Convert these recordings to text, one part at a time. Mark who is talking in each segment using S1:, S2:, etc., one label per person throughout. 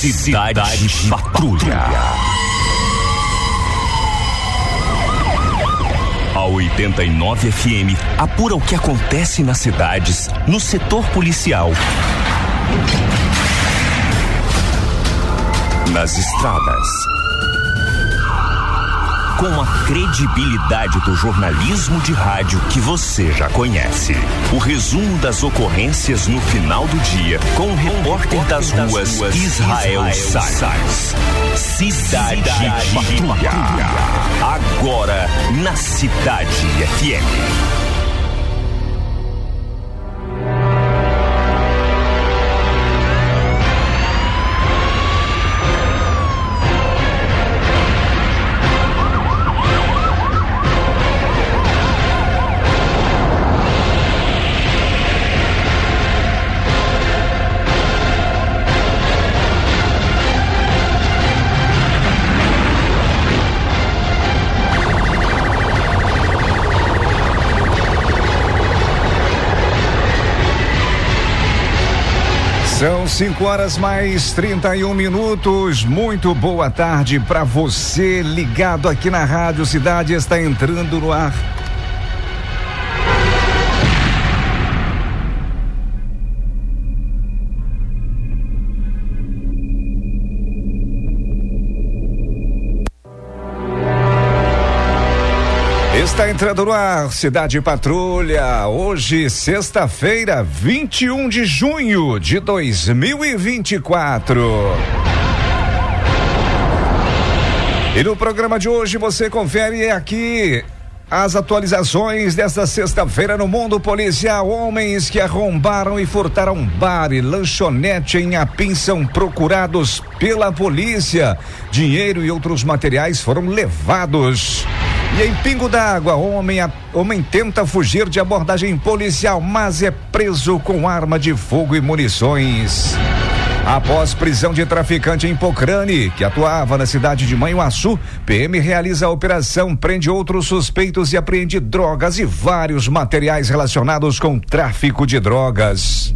S1: Cidade Patrulha. A 89 FM apura o que acontece nas cidades, no setor policial, nas estradas. Com a credibilidade do jornalismo de rádio que você já conhece. O resumo das ocorrências no final do dia com o repórter das ruas Israel Salles. Cidade Patrulha. Agora na Cidade FM.
S2: São 5h mais 31. Muito boa tarde para você ligado aqui na Rádio Cidade. Está entrando no ar. Está entrando no ar, Cidade Patrulha, hoje, sexta-feira, 21 de junho de 2024. E no programa de hoje você confere aqui as atualizações desta sexta-feira no mundo policial. Homens que arrombaram e furtaram bar e lanchonete em Apim são procurados pela polícia. Dinheiro e outros materiais foram levados. E em Pingo d'Água, homem tenta fugir de abordagem policial, mas é preso com arma de fogo e munições. Após prisão de traficante em Pocrane, que atuava na cidade de Manhuaçu, PM realiza a operação, prende outros suspeitos e apreende drogas e vários materiais relacionados com tráfico de drogas.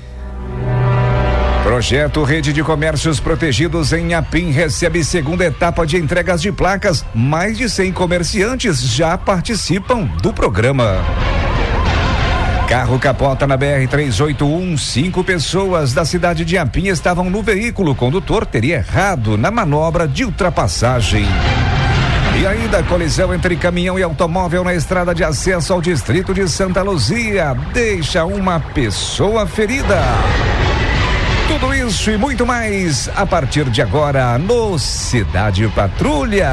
S2: Projeto Rede de Comércios Protegidos em Apim recebe segunda etapa de entregas de placas. Mais de 100 comerciantes já participam do programa. Carro capota na BR-381. 5 pessoas da cidade de Apim estavam no veículo. O condutor teria errado na manobra de ultrapassagem. E ainda colisão entre caminhão e automóvel na estrada de acesso ao distrito de Santa Luzia deixa uma pessoa ferida. Tudo isso e muito mais a partir de agora no Cidade Patrulha.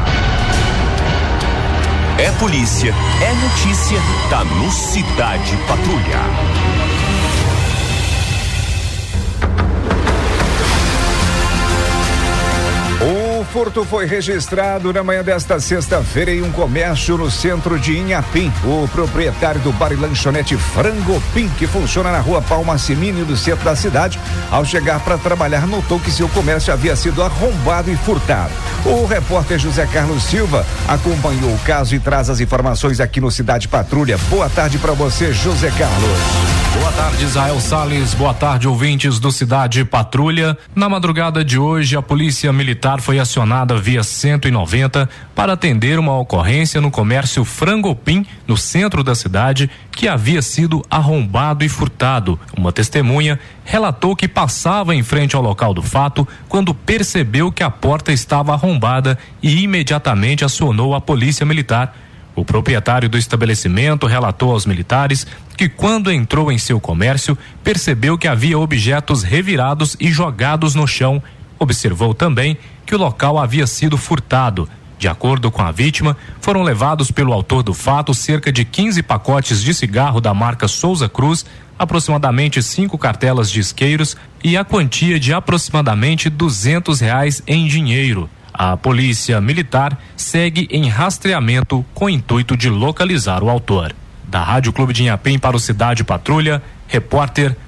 S1: É polícia, é notícia, tá no Cidade Patrulha.
S2: O furto foi registrado na manhã desta sexta-feira em um comércio no centro de Inhapim. O proprietário do bar e lanchonete Frango Pim, que funciona na rua Palma Simini, no centro da cidade, ao chegar para trabalhar, notou que seu comércio havia sido arrombado e furtado. O repórter José Carlos Silva acompanhou o caso e traz as informações aqui no Cidade Patrulha. Boa tarde para você, José Carlos.
S3: Boa tarde, Israel Salles. Boa tarde, ouvintes do Cidade Patrulha. Na madrugada de hoje, a Polícia Militar foi acionada via 190 para atender uma ocorrência no comércio Frango Pim, no centro da cidade, que havia sido arrombado e furtado. Uma testemunha relatou que passava em frente ao local do fato quando percebeu que a porta estava arrombada e imediatamente acionou a Polícia Militar. O proprietário do estabelecimento relatou aos militares que, quando entrou em seu comércio, percebeu que havia objetos revirados e jogados no chão. Observou também que o local havia sido furtado. De acordo com a vítima, foram levados pelo autor do fato cerca de 15 pacotes de cigarro da marca Souza Cruz, aproximadamente 5 cartelas de isqueiros e a quantia de aproximadamente R$200 em dinheiro. A Polícia Militar segue em rastreamento com o intuito de localizar o autor. Da Rádio Clube de Inhapim para o Cidade Patrulha, repórter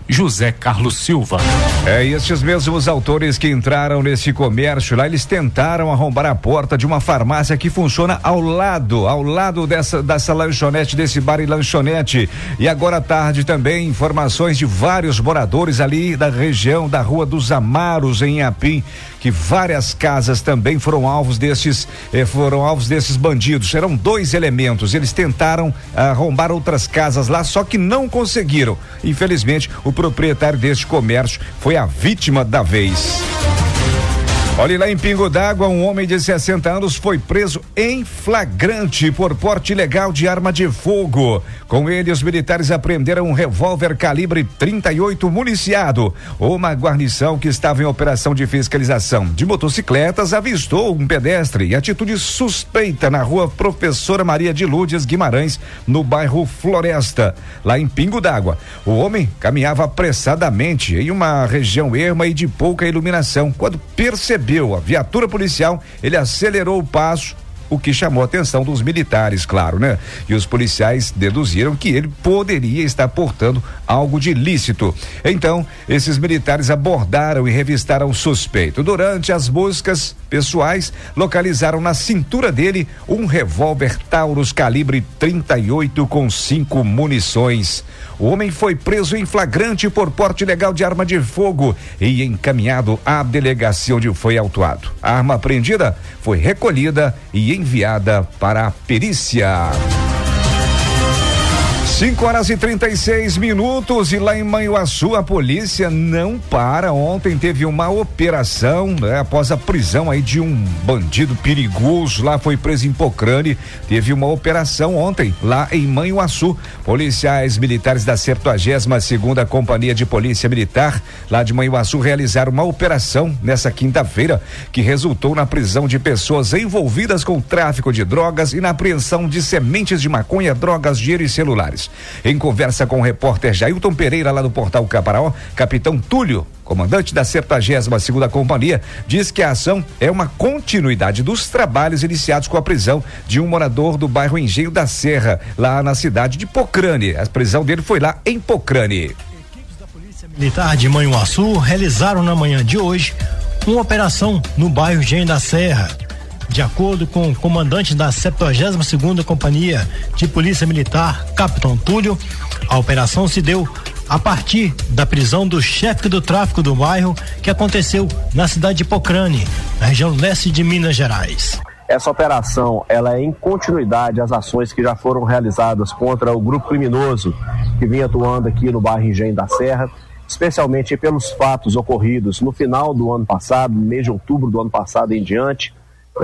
S3: José Carlos Silva.
S2: E estes mesmos autores que entraram nesse comércio lá, eles tentaram arrombar a porta de uma farmácia que funciona ao lado dessa lanchonete, desse bar e lanchonete. E agora à tarde também informações de vários moradores ali da região da Rua dos Amaros, em Inhapim, que várias casas também foram alvos desses bandidos. Eram 2 elementos, eles tentaram arrombar outras casas lá, só que não conseguiram. Infelizmente, o proprietário deste comércio foi a vítima da vez. Olha, lá em Pingo d'Água, um homem de 60 anos foi preso em flagrante por porte ilegal de arma de fogo. Com ele, os militares apreenderam um revólver calibre 38 municiado. Uma guarnição que estava em operação de fiscalização de motocicletas avistou um pedestre em atitude suspeita na rua Professora Maria de Lourdes Guimarães, no bairro Floresta, lá em Pingo d'Água. O homem caminhava apressadamente em uma região erma e de pouca iluminação. Quando percebeu a viatura policial, ele acelerou o passo, o que chamou a atenção dos militares, claro, né? E os policiais deduziram que ele poderia estar portando algo de ilícito. Então, esses militares abordaram e revistaram o suspeito. Durante as buscas pessoais, localizaram na cintura dele um revólver Taurus calibre 38 com 5 munições. O homem foi preso em flagrante por porte ilegal de arma de fogo e encaminhado à delegacia onde foi autuado. A arma apreendida foi recolhida e enviada para a perícia. 5h36 e lá em Manhuaçu a polícia não para. Ontem teve uma operação, né? Após a prisão aí de um bandido perigoso, lá foi preso em Pocrane. Teve uma operação ontem lá em Manhuaçu. Policiais militares da 72ª Companhia de Polícia Militar lá de Manhuaçu realizaram uma operação nessa quinta-feira que resultou na prisão de pessoas envolvidas com tráfico de drogas e na apreensão de sementes de maconha, drogas, dinheiro e celulares. Em conversa com o repórter Jailton Pereira lá do Portal Caparaó, capitão Túlio, comandante da 72ª Companhia, diz que a ação é uma continuidade dos trabalhos iniciados com a prisão de um morador do bairro Engenho da Serra, lá na cidade de Pocrane. A prisão dele foi lá em Pocrane.
S4: Equipes da Polícia Militar de Manhuaçu realizaram na manhã de hoje uma operação no bairro Engenho da Serra. De acordo com o comandante da 72ª Companhia de Polícia Militar, capitão Túlio, a operação se deu a partir da prisão do chefe do tráfico do bairro, que aconteceu na cidade de Pocrane, na região leste de Minas Gerais.
S5: Essa operação, ela é em continuidade às ações que já foram realizadas contra o grupo criminoso que vinha atuando aqui no bairro Engenho da Serra, especialmente pelos fatos ocorridos no final do ano passado, no mês de outubro do ano passado em diante.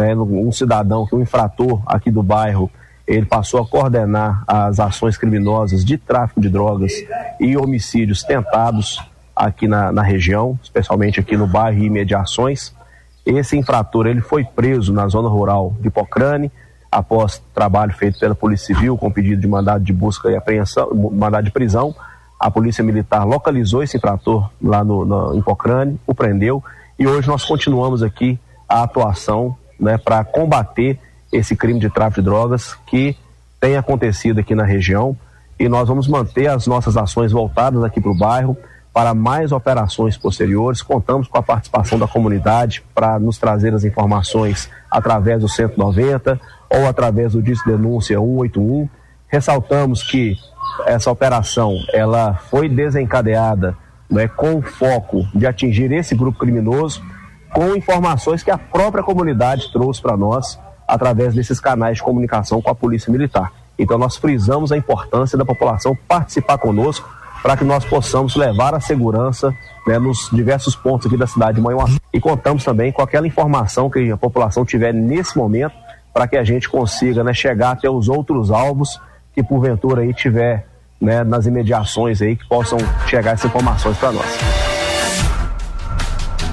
S5: Um cidadão, um infrator aqui do bairro, ele passou a coordenar as ações criminosas de tráfico de drogas e homicídios tentados aqui na região, especialmente aqui no bairro e imediações. Esse infrator, ele foi preso na zona rural de Pocrane, após trabalho feito pela Polícia Civil com pedido de mandado de busca e apreensão, mandado de prisão. A Polícia Militar localizou esse infrator lá em Pocrane, o prendeu, e hoje nós continuamos aqui a atuação, né, para combater esse crime de tráfico de drogas que tem acontecido aqui na região, e nós vamos manter as nossas ações voltadas aqui para o bairro para mais operações posteriores. Contamos com a participação da comunidade para nos trazer as informações através do 190 ou através do Disque Denúncia 181. Ressaltamos que essa operação, ela foi desencadeada, né, com o foco de atingir esse grupo criminoso, com informações que a própria comunidade trouxe para nós através desses canais de comunicação com a Polícia Militar. Então nós frisamos a importância da população participar conosco para que nós possamos levar a segurança, né, nos diversos pontos aqui da cidade de Manhuaçu. E contamos também com aquela informação que a população tiver nesse momento para que a gente consiga, né, chegar até os outros alvos que porventura aí tiver, né, nas imediações aí, que possam chegar essas informações para nós.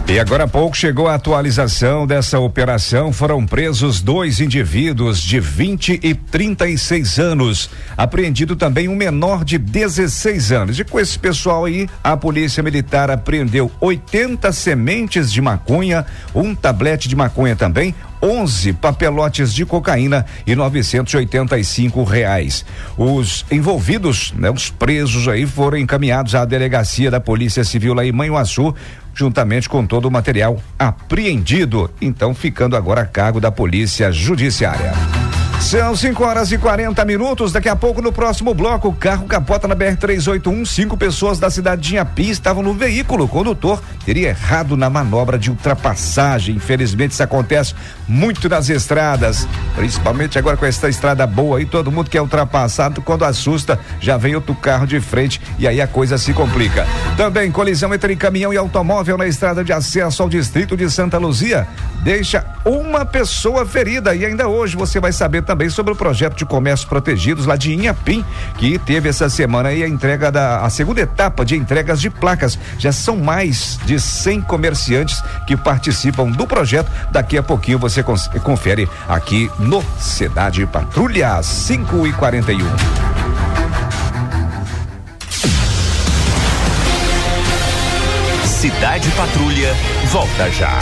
S2: E agora há pouco chegou a atualização dessa operação. Foram presos 2 indivíduos de 20 e 36 anos. Apreendido também um menor de 16 anos. E com esse pessoal aí, a Polícia Militar apreendeu 80 sementes de maconha, um tablete de maconha também, 11 papelotes de cocaína e R$985. Os envolvidos, né, os presos aí, foram encaminhados à delegacia da Polícia Civil lá em Manhuaçu, juntamente com todo o material apreendido, então ficando agora a cargo da Polícia Judiciária. São 5h40. Daqui a pouco, no próximo bloco, o carro capota na BR-381. 5 pessoas da cidade de Inhapi estavam no veículo. O condutor teria errado na manobra de ultrapassagem. Infelizmente, isso acontece muito nas estradas, principalmente agora com essa estrada boa aí. Todo mundo quer ultrapassar, quando assusta, já vem outro carro de frente e aí a coisa se complica. Também colisão entre caminhão e automóvel na estrada de acesso ao distrito de Santa Luzia deixa uma pessoa ferida. E ainda hoje você vai saber também sobre o projeto de comércios protegidos lá de Inhapim, que teve essa semana aí a segunda etapa de entregas de placas. Já são mais de 100 comerciantes que participam do projeto. Daqui a pouquinho você confere aqui no Cidade Patrulha, 5h41.
S1: Cidade Patrulha volta já.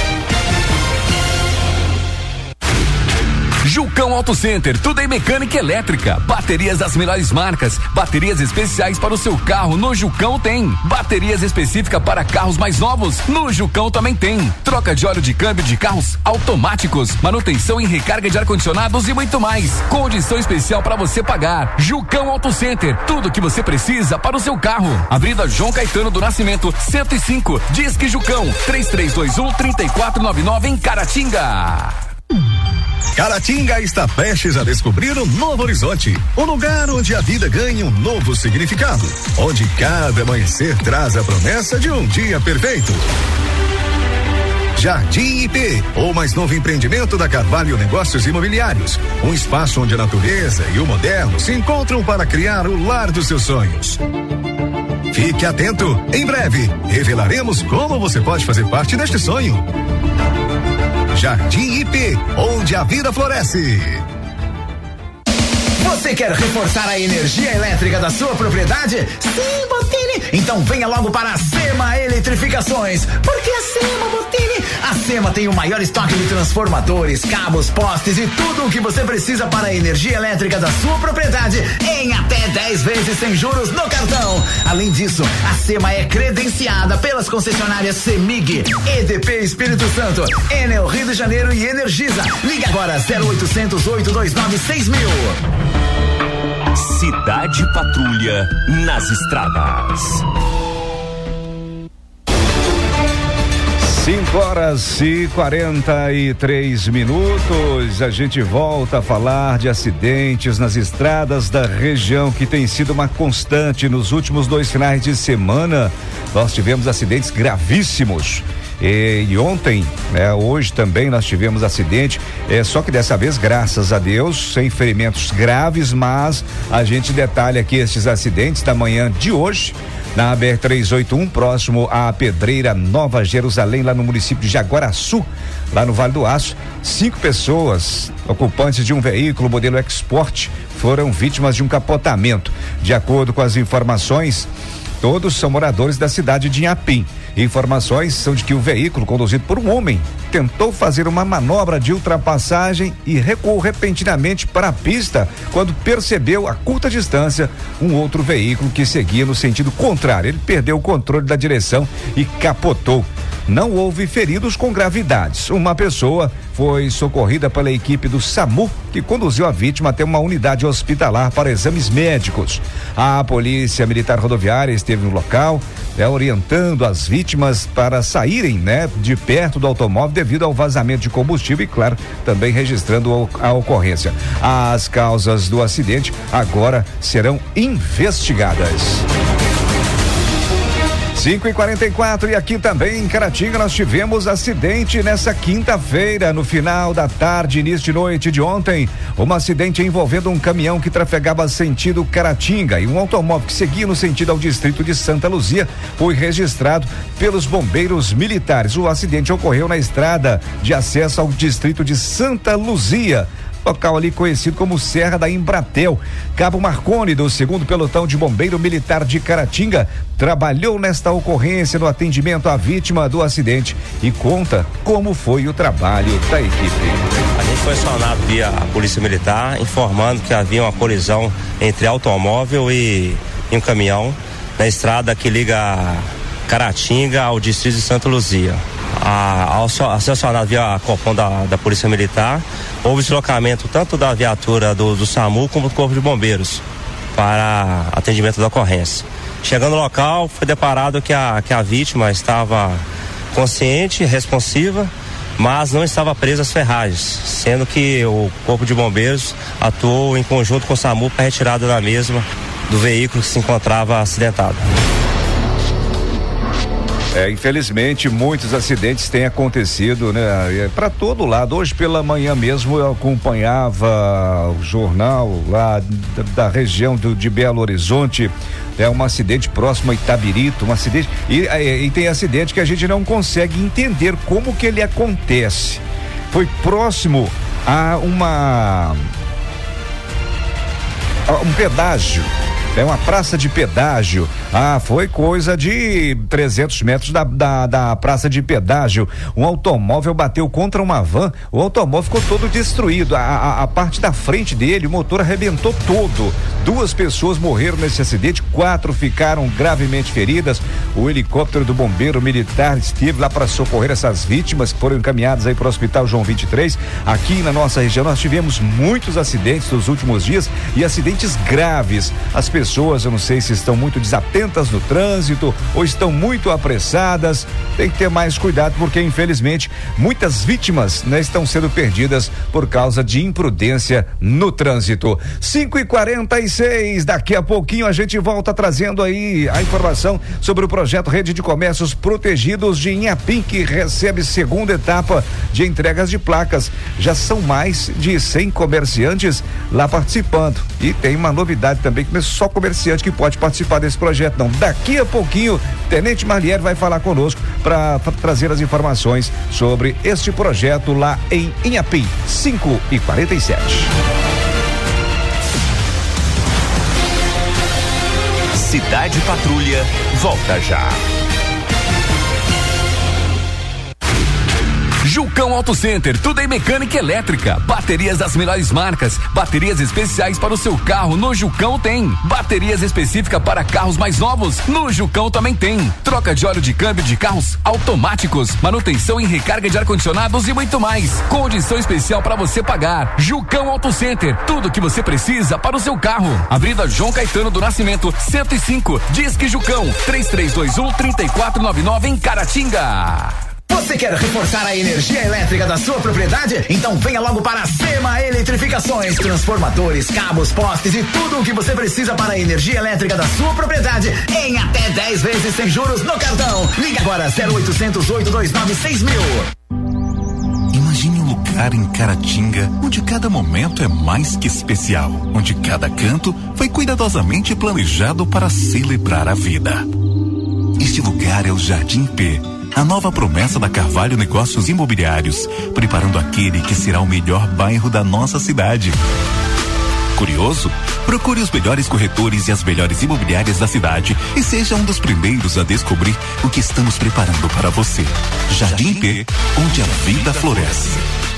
S6: Jucão Auto Center, tudo em mecânica elétrica, baterias das melhores marcas, baterias especiais para o seu carro, no Jucão tem, baterias específicas para carros mais novos, no Jucão também tem, troca de óleo de câmbio de carros automáticos, manutenção e recarga de ar-condicionados e muito mais, condição especial para você pagar. Jucão Auto Center, tudo que você precisa para o seu carro. Avenida João Caetano do Nascimento, 105, Disque Jucão, 3321-3499 em Caratinga.
S7: Caratinga está prestes a descobrir um novo horizonte, um lugar onde a vida ganha um novo significado, onde cada amanhecer traz a promessa de um dia perfeito. Jardim IP, o mais novo empreendimento da Carvalho Negócios Imobiliários, um espaço onde a natureza e o moderno se encontram para criar o lar dos seus sonhos. Fique atento, em breve revelaremos como você pode fazer parte deste sonho. Jardim IP, onde a vida floresce.
S8: Você quer reforçar a energia elétrica da sua propriedade? Sim, Botini! Então venha logo para a Sema Eletrificações. Porque a Sema, Botini? A Sema tem o maior estoque de transformadores, cabos, postes e tudo o que você precisa para a energia elétrica da sua propriedade em até 10 vezes sem juros no cartão. Além disso, a Sema é credenciada pelas concessionárias Semig, EDP Espírito Santo, Enel Rio de Janeiro e Energisa. Liga agora 0800 829 6000.
S1: Cidade Patrulha nas estradas.
S2: 5h43. A gente volta a falar de acidentes nas estradas da região, que tem sido uma constante nos últimos 2 finais de semana. Nós tivemos acidentes gravíssimos. E ontem, hoje também nós tivemos acidente, só que dessa vez, graças a Deus, sem ferimentos graves, mas a gente detalha aqui esses acidentes da manhã de hoje, na BR-381, próximo à Pedreira Nova Jerusalém, lá no município de Jaguaraçu, lá no Vale do Aço. 5 pessoas, ocupantes de um veículo modelo Export, foram vítimas de um capotamento. De acordo com as informações, todos são moradores da cidade de Inhapim. Informações são de que o veículo, conduzido por um homem, tentou fazer uma manobra de ultrapassagem e recuou repentinamente para a pista quando percebeu a curta distância um outro veículo que seguia no sentido contrário. Ele perdeu o controle da direção e capotou. Não houve feridos com gravidades. Uma pessoa foi socorrida pela equipe do SAMU, que conduziu a vítima até uma unidade hospitalar para exames médicos. A Polícia Militar Rodoviária esteve no local, orientando as vítimas para saírem, de perto do automóvel devido ao vazamento de combustível e, claro, também registrando a ocorrência. As causas do acidente agora serão investigadas. 5h44 e aqui também em Caratinga nós tivemos acidente nessa quinta-feira, no final da tarde, início de noite de ontem. Um acidente envolvendo um caminhão que trafegava sentido Caratinga e um automóvel que seguia no sentido ao distrito de Santa Luzia foi registrado pelos bombeiros militares. O acidente ocorreu na estrada de acesso ao distrito de Santa Luzia, local ali conhecido como Serra da Embratel. Cabo Marconi, do 2º Pelotão de Bombeiro Militar de Caratinga, trabalhou nesta ocorrência no atendimento à vítima do acidente e conta como foi o trabalho da equipe.
S9: A gente foi acionado via a Polícia Militar, informando que havia uma colisão entre automóvel e um caminhão na estrada que liga Caratinga ao distrito de Santa Luzia. Ao ser acionado via a Copom da Polícia Militar, houve deslocamento tanto da viatura do SAMU como do Corpo de Bombeiros para atendimento da ocorrência. Chegando no local, foi deparado que a vítima estava consciente, responsiva, mas não estava presa às ferragens, sendo que o Corpo de Bombeiros atuou em conjunto com o SAMU para a retirada da mesma do veículo que se encontrava acidentado.
S2: Infelizmente, muitos acidentes têm acontecido, né? Para todo lado. Hoje pela manhã mesmo eu acompanhava o jornal lá da região de Belo Horizonte. É um acidente próximo a Itabirito, um acidente e tem acidente que a gente não consegue entender como que ele acontece. Foi próximo a um pedágio. É uma praça de pedágio. Foi coisa de 300 metros da praça de pedágio. Um automóvel bateu contra uma van. O automóvel ficou todo destruído. A parte da frente dele, o motor arrebentou todo. 2 pessoas morreram nesse acidente, 4 ficaram gravemente feridas. O helicóptero do bombeiro militar esteve lá para socorrer essas vítimas que foram encaminhadas aí para o Hospital João 23. Aqui na nossa região nós tivemos muitos acidentes nos últimos dias e acidentes graves. As pessoas, eu não sei se estão muito desatentas no trânsito ou estão muito apressadas. Tem que ter mais cuidado porque infelizmente muitas vítimas, né, estão sendo perdidas por causa de imprudência no trânsito. 5h46, daqui a pouquinho a gente volta trazendo aí a informação sobre o projeto Rede de Comércios Protegidos de Inhapim, que recebe segunda etapa de entregas de placas. Já são mais de 100 comerciantes lá participando e tem uma novidade também, que não é só comerciante que pode participar desse projeto não. Daqui a pouquinho Tenente Marliere vai falar conosco para trazer as informações sobre este projeto lá em Inhapim. 5h47.
S1: Cidade Patrulha volta já.
S6: Jucão Auto Center, tudo em mecânica elétrica, baterias das melhores marcas, baterias especiais para o seu carro, no Jucão tem. Baterias específicas para carros mais novos, no Jucão também tem. Troca de óleo de câmbio de carros automáticos, manutenção e recarga de ar-condicionados e muito mais. Condição especial para você pagar. Jucão Auto Center, tudo que você precisa para o seu carro. Avenida João Caetano do Nascimento, 105, Disque Jucão, 3321-3499 em Caratinga.
S8: Você quer reforçar a energia elétrica da sua propriedade? Então venha logo para a Sema Eletrificações. Transformadores, cabos, postes e tudo o que você precisa para a energia elétrica da sua propriedade em até 10 vezes sem juros no cartão. Liga agora 0800 829 6000.
S10: Imagine um lugar em Caratinga onde cada momento é mais que especial, onde cada canto foi cuidadosamente planejado para celebrar a vida. Este lugar é o Jardim P, a nova promessa da Carvalho Negócios Imobiliários, preparando aquele que será o melhor bairro da nossa cidade. Curioso? Procure os melhores corretores e as melhores imobiliárias da cidade e seja um dos primeiros a descobrir o que estamos preparando para você. Jardim P, onde a vida floresce.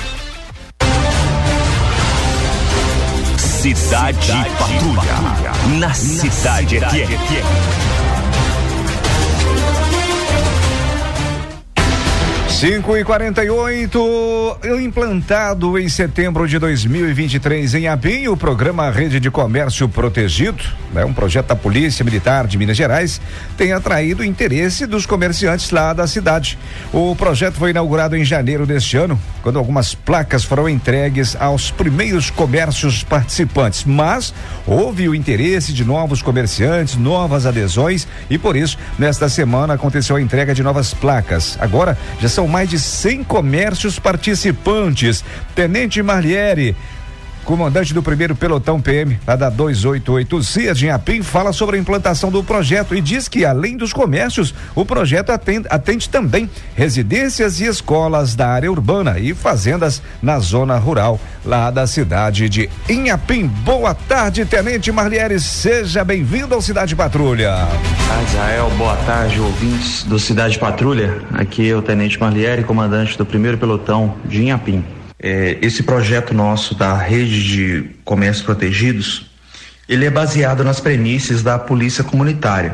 S1: Cidade Patrulha, na Cidade FM.
S2: 5h48, implantado em setembro de 2023 em Apim, o programa Rede de Comércio Protegido, um projeto da Polícia Militar de Minas Gerais, tem atraído o interesse dos comerciantes lá da cidade. O projeto foi inaugurado em janeiro deste ano, quando algumas placas foram entregues aos primeiros comércios participantes, mas houve o interesse de novos comerciantes, novas adesões, e por isso, nesta semana aconteceu a entrega de novas placas. Agora já são mais de 100 comércios participantes. Tenente Marlieri, comandante do 1º Pelotão PM, lá da 288 CIAS em Apim, fala sobre a implantação do projeto e diz que, além dos comércios, o projeto atende também residências e escolas da área urbana e fazendas na zona rural, lá da cidade de Inhapim. Boa tarde, Tenente Marlieri, seja bem-vindo ao Cidade Patrulha.
S11: Israel, boa tarde, ouvintes do Cidade Patrulha. Aqui é o Tenente Marlieri, comandante do 1º Pelotão de Inhapim. Esse projeto nosso da Rede de Comércios Protegidos, ele é baseado nas premissas da Polícia Comunitária,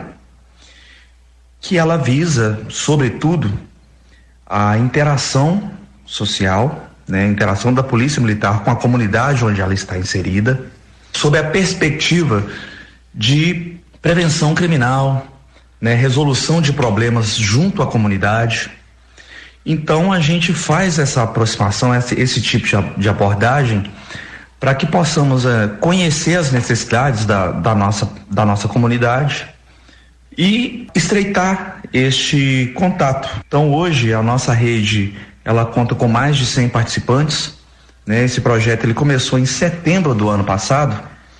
S11: que ela visa, sobretudo, a interação social, a interação da Polícia Militar com a comunidade onde ela está inserida, sob a perspectiva de prevenção criminal, resolução de problemas junto à comunidade. Então a gente faz essa aproximação, esse tipo de abordagem, para que possamos conhecer as necessidades da nossa comunidade e estreitar este contato. Então hoje a nossa rede, ela conta com mais de 100 participantes, Esse projeto ele começou em setembro do ano passado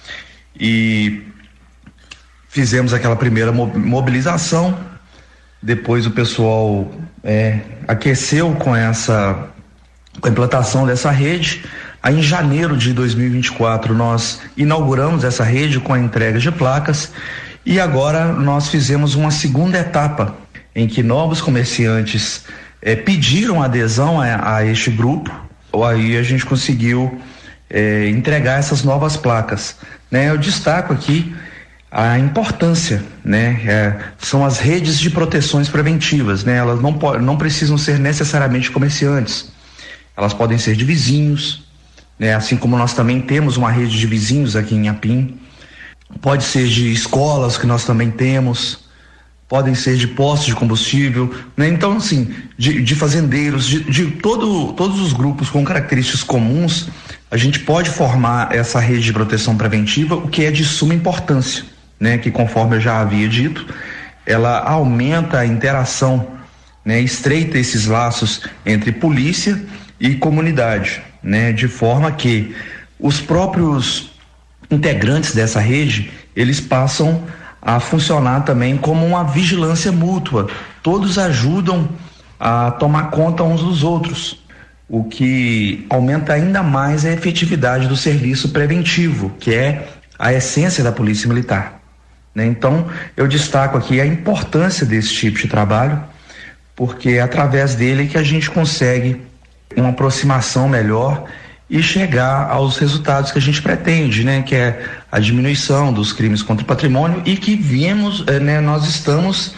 S11: e fizemos aquela primeira mobilização. Depois o pessoal aqueceu com a implantação dessa rede. Aí em janeiro de 2024 nós inauguramos essa rede com a entrega de placas e agora nós fizemos uma segunda etapa em que novos comerciantes pediram adesão a este grupo. Aí a gente conseguiu entregar essas novas placas, Eu destaco aqui a importância, são as redes de proteções preventivas, Elas não precisam ser necessariamente comerciantes, elas podem ser de vizinhos, Assim como nós também temos uma rede de vizinhos aqui em Inhapim, pode ser de escolas que nós também temos, podem ser de postos de combustível, Então, assim, de fazendeiros, de todos os grupos com características comuns, a gente pode formar essa rede de proteção preventiva, o que é de suma importância, Que conforme eu já havia dito, ela aumenta a interação, estreita esses laços entre polícia e comunidade, De forma que os próprios integrantes dessa rede, eles passam a funcionar também como uma vigilância mútua. Todos ajudam a tomar conta uns dos outros, o que aumenta ainda mais a efetividade do serviço preventivo, que é a essência da Polícia Militar. Então, eu destaco aqui a importância desse tipo de trabalho, porque é através dele que a gente consegue uma aproximação melhor e chegar aos resultados que a gente pretende, Que é a diminuição dos crimes contra o patrimônio e que nós estamos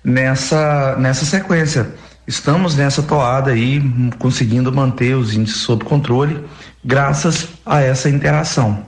S11: nessa sequência. Estamos nessa toada aí, conseguindo manter os índices sob controle, graças a essa interação.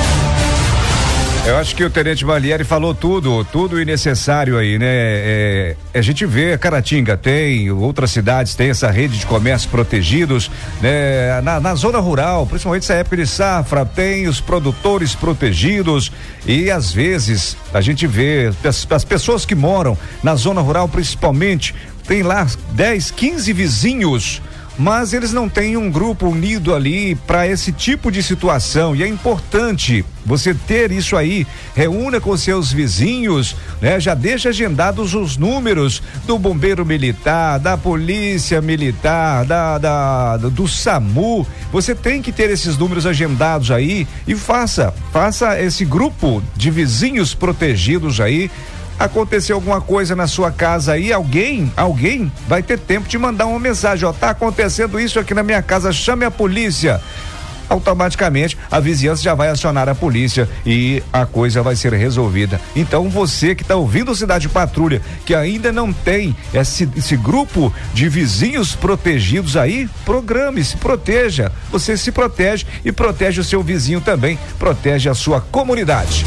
S2: Eu acho que o Tenente Marlieri falou tudo necessário aí, a gente vê, Caratinga tem, outras cidades têm essa rede de comércios protegidos, na zona rural, principalmente nessa época de safra, tem os produtores protegidos e às vezes a gente vê as pessoas que moram na zona rural principalmente, tem lá 10, 15 vizinhos, mas eles não têm um grupo unido ali para esse tipo de situação, e é importante você ter isso aí. Reúna com seus vizinhos, já deixa agendados os números do bombeiro militar, da polícia militar, do SAMU. Você tem que ter esses números agendados aí e faça esse grupo de vizinhos protegidos aí. Aconteceu alguma coisa na sua casa aí, alguém vai ter tempo de mandar uma mensagem, tá acontecendo isso aqui na minha casa, chame a polícia. automaticamente a vizinhança já vai acionar a polícia e a coisa vai ser resolvida. Então você que está ouvindo Cidade Patrulha, que ainda não tem esse grupo de vizinhos protegidos aí, programe, se proteja. Você se protege e protege o seu vizinho também, protege a sua comunidade.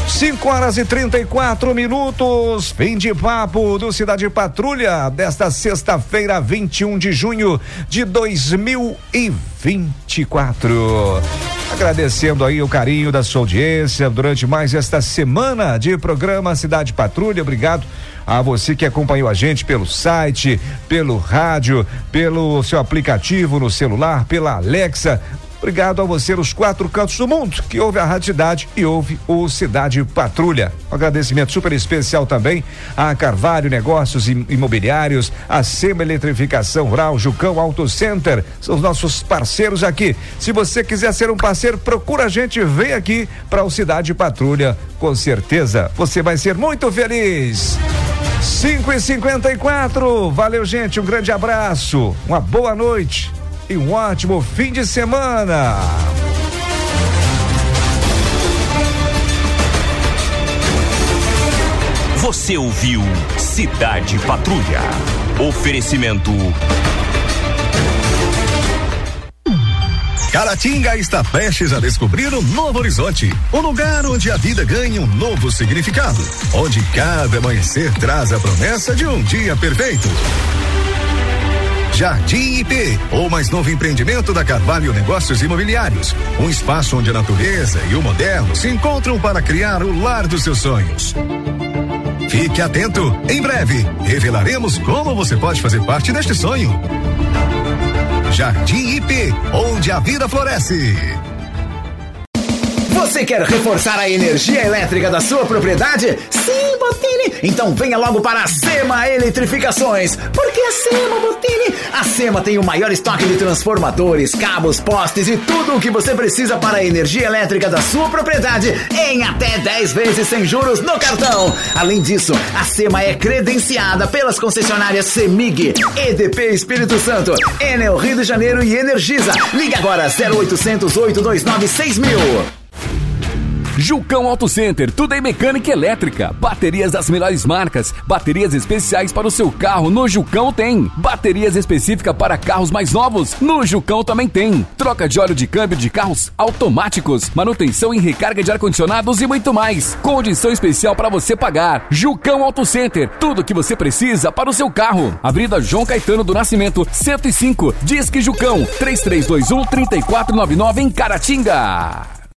S2: 5:34, fim de papo do Cidade Patrulha desta sexta-feira, 21 de junho de 2024. Agradecendo aí o carinho da sua audiência durante mais esta semana de programa Cidade Patrulha. Obrigado a você que acompanhou a gente pelo site, pelo rádio, pelo seu aplicativo no celular, pela Alexa. Obrigado a você nos 4 cantos do mundo que ouve a Rádio Cidade e ouve o Cidade Patrulha. Um agradecimento super especial também a Carvalho Negócios Imobiliários, a SEMA Eletrificação Rural, Jucão Auto Center, são os nossos parceiros aqui. Se você quiser ser um parceiro, procura a gente, vem aqui para o Cidade Patrulha, com certeza você vai ser muito feliz. 5:54, valeu gente, um grande abraço, uma boa noite e um ótimo fim de semana.
S1: Você ouviu Cidade Patrulha. Oferecimento.
S7: Caratinga está prestes a descobrir um novo horizonte, um lugar onde a vida ganha um novo significado, onde cada amanhecer traz a promessa de um dia perfeito. Jardim IP, o mais novo empreendimento da Carvalho Negócios Imobiliários. Um espaço onde a natureza e o moderno se encontram para criar o lar dos seus sonhos. Fique atento, em breve revelaremos como você pode fazer parte deste sonho. Jardim IP, onde a vida floresce.
S8: Você quer reforçar a energia elétrica da sua propriedade? Sim, Bottini! Então venha logo para a SEMA Eletrificações. Por que a SEMA, Bottini? A SEMA tem o maior estoque de transformadores, cabos, postes e tudo o que você precisa para a energia elétrica da sua propriedade em até 10 vezes sem juros no cartão. Além disso, a SEMA é credenciada pelas concessionárias CEMIG, EDP Espírito Santo, Enel Rio de Janeiro e Energisa. Liga agora 0800 829 6000.
S6: Jucão Auto Center, tudo em mecânica elétrica, baterias das melhores marcas, baterias especiais para o seu carro, no Jucão tem. Baterias específicas para carros mais novos, no Jucão também tem. Troca de óleo de câmbio de carros automáticos, manutenção e recarga de ar-condicionados e muito mais. Condição especial para você pagar. Jucão Auto Center, tudo que você precisa para o seu carro. Avenida João Caetano do Nascimento, 105, Disque Jucão, 3321-3499 em Caratinga.